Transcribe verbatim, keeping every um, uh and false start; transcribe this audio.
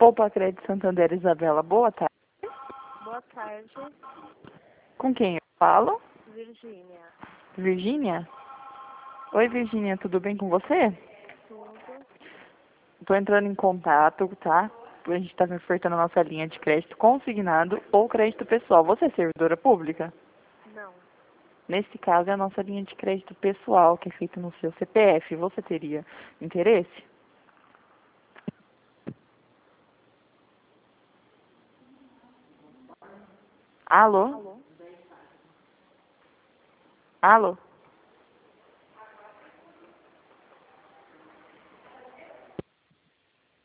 Poupa Crédito Santander, Isabela, boa tarde. Boa tarde, Com quem eu falo? Virgínia. Virgínia? Oi, Virgínia, tudo bem com você? Tudo? Estou entrando em contato, tá? A gente está ofertando a nossa linha de crédito consignado ou crédito pessoal. Você é servidora pública? Não. Nesse caso, é a nossa linha de crédito pessoal, que é feita no seu C P F. Você teria interesse? Alô? Alô? Alô?